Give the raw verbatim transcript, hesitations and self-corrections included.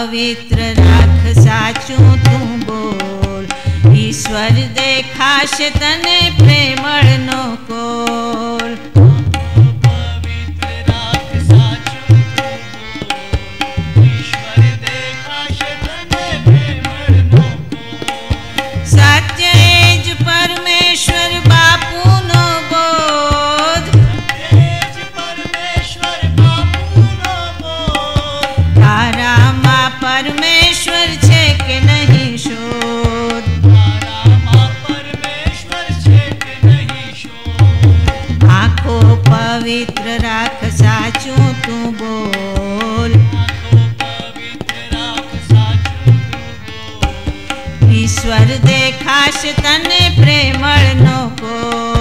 पवित्र राख साचू तू बोल। ईश्वर देखाशे तने प्रेमळनो कोल। पवित्र राख साचू तू बोल। ईश्वर देखाश तने प्रेमळनो कोल।